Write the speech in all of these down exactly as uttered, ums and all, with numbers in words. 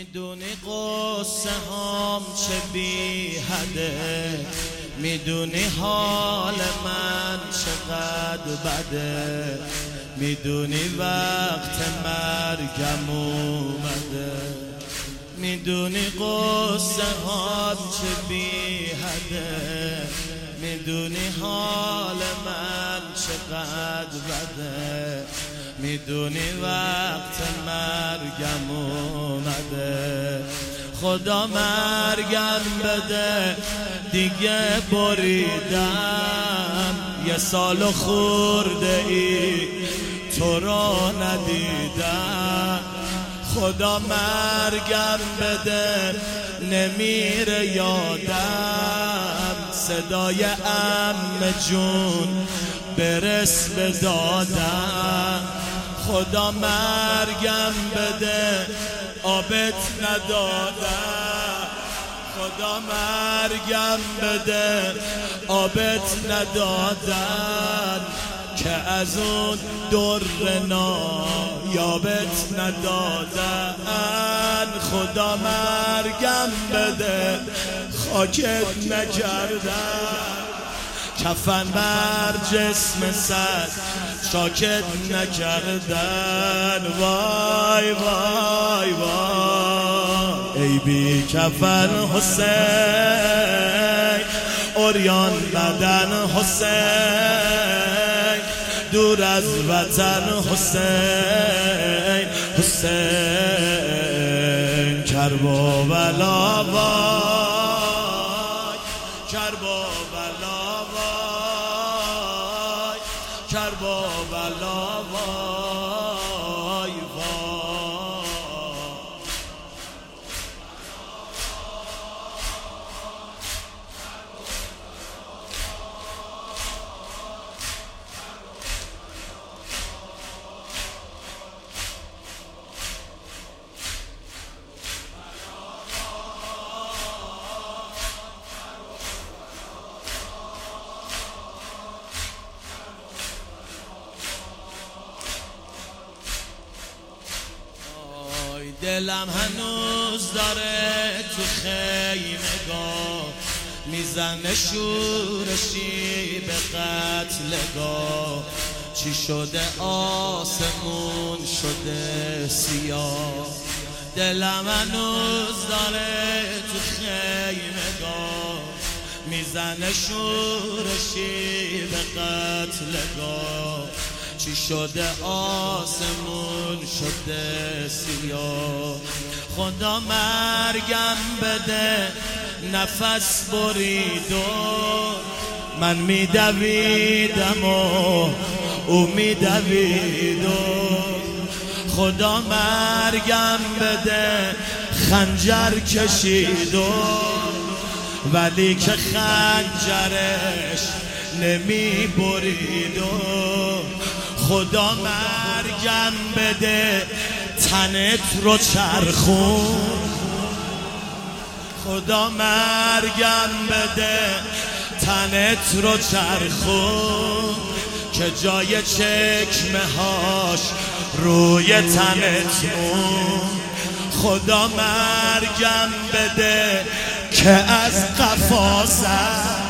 میدونی قصه هام چه بی حده، میدونی حال من چقدر بده، میدونی وقت مرگم اومده، میدونی قصه هام چه بی حده، میدونی حال من چقدر بده، میدونی وقت مرگم اومده. خدا مرگم بده دیگه بریدم، یه سال خورده ای تو را ندیدم. خدا مرگم بده نمیره یادم، صدای عمه جون برس به دادم. خدا مرگم بده آبت ندادم، خدا مرگم بده آبت ندادن، که از اون در نایابت ندادن. خدا مرگم بده خاکت نکردن، کفن بر جسم سر شاکت نکردن. وای وای وای ای بی کفن حسین، عریان بدن حسین، دور از وطن حسین، حسین کربلا وای، کربلا وای، کربلا وای وای. دلم هنوز داره تو خیمگاه میزنه شورشی به قتلگاه. چی شده آسمون شده سیاه، دلم هنوز داره تو خیمگاه میزنه شورشی به قتلگاه. چی شده آسمون شده سیاه. خدا مرگم بده نفس برید و من میدویدم و او میدوید. و خدا مرگم بده خنجر کشید و ولی که خنجرش نمی برید. و خدا مرگم بده تنت رو چرخون، خدا مرگم بده تنت رو چرخون، که جای چکمه هاش روی تنت مون. خدا مرگم بده که از قفا زد،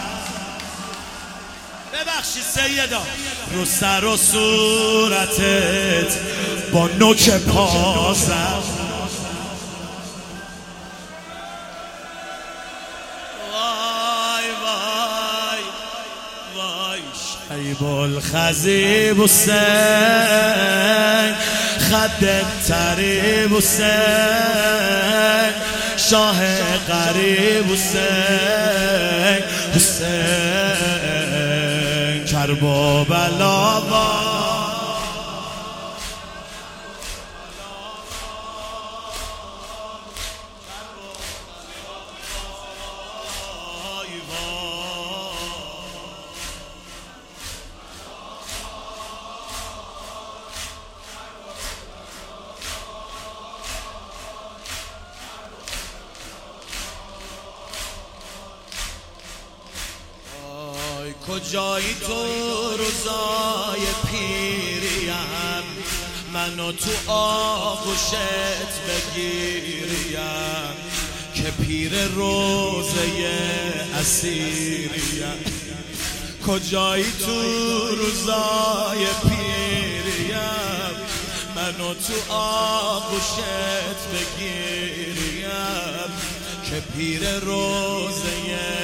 ببخشی سیدا، رو سر و صورتت با نوک پا زد. وای وای وای شیب الخزیب حسین، خدت طریب حسین، شاه غریب حسین، حسین کربلا وای. کجایی تو روزای پیریم، منو تو آغوشت بگیریم که پیر روزه اسیریم. کجایی تو روزای پیریم منو تو آغوشت بگیریم که پیر روزه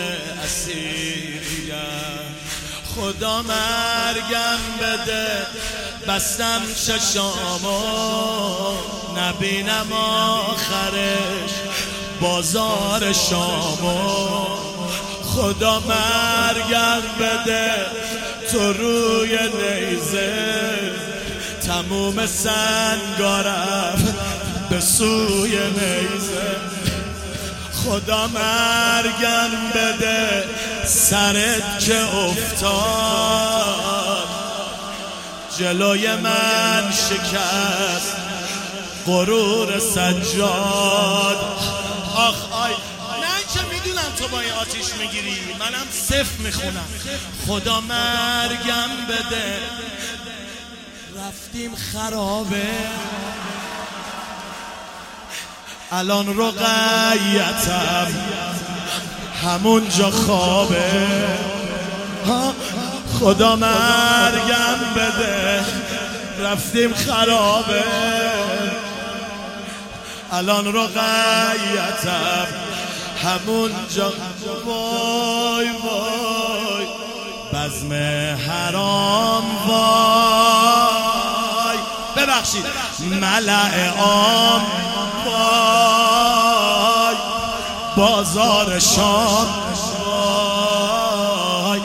اسیریم. خدا مرگم بده بستم چشامو نبینم آخرش بازار شامو. خدا مرگم بده تو روی نیزه تموم سنگارم به سوی نیزه. خدا مرگم بده سرت که افتاد جلوی من شکست غرور سجاد. آخ آی من که میدونم تو با این آتیش میگیری منم صفر میخونم. خدا مرگم بده رفتیم خرابه الان رقیتم همون جا خوابه. خدا مرگم بده رفتیم خرابه الان رقیتم همون جا. وای وای بزم حرام وای ببخشید ملأ عام وای بازار شام وای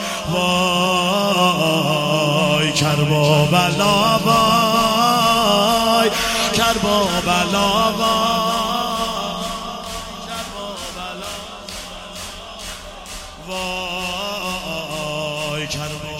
وای کربلا وای کربلا وای وای کربلا